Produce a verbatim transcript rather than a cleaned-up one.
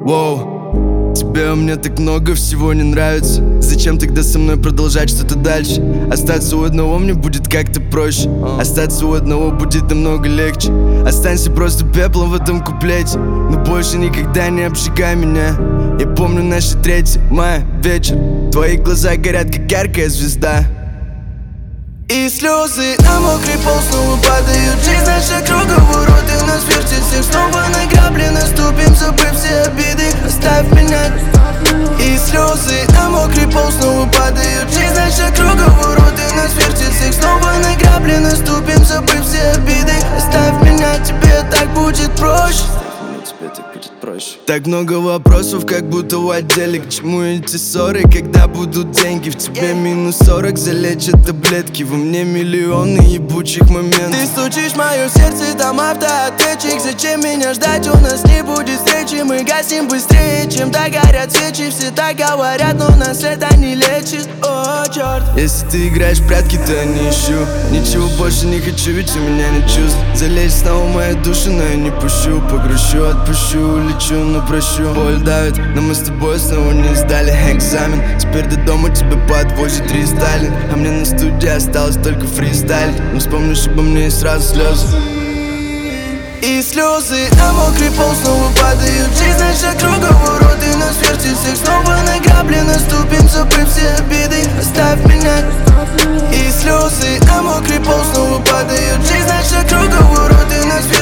Воу, тебе у меня так много всего не нравится. Зачем тогда со мной продолжать что-то дальше? Остаться у одного мне будет как-то проще. Остаться у одного будет намного легче. Останься просто пеплом в этом куплете, но больше никогда не обжигай меня. Я помню наше третье мая вечер. Твои глаза горят, как яркая звезда. И слезы на мокрый пол снова падают. Жизнь наша круговорот, и нас вертит всех снова на грабли. Наступим, забыв все обиды, оставь меня. И слезы на мокрый пол снова падают. Жизнь наша круговорот, и нас вертит всех снова на грабли. Наступим, забыв все обиды, оставь меня, тебе так будет проще. Тебе так будет проще. Так много вопросов, как будто в отделе. К чему эти ссоры, когда будут деньги? В тебе минус сорок, залечат таблетки. Во мне миллионы ебучих моментов. Ты стучишь в мое сердце, там автоответчик. Зачем меня ждать, у нас не будет встречи. Мы гасим быстрее, чем догорят свечи. Все так говорят, но нас это не лечит. О, черт. Если ты играешь в прятки, то я не ищу. Ничего больше не хочу, ведь у меня нет чувств. Залезь снова в мою душу, но я не пущу. Погрущу, отпущу, улечу, но прощу. Боль давит, но мы с тобой снова не сдали экзамен. Теперь до дома тебя подвозит рестайлинг. А мне на студии осталось только фристайлить. Но вспомнишь обо мне и сразу слезы. И слезы на мокрый пол снова падают. Жизнь наша круговорот, и нас вертит всех снова на грабли. Наступим, забыв все обиды, оставь меня. И слезы на мокрый пол снова падают. Жизнь наша круговорот, и нас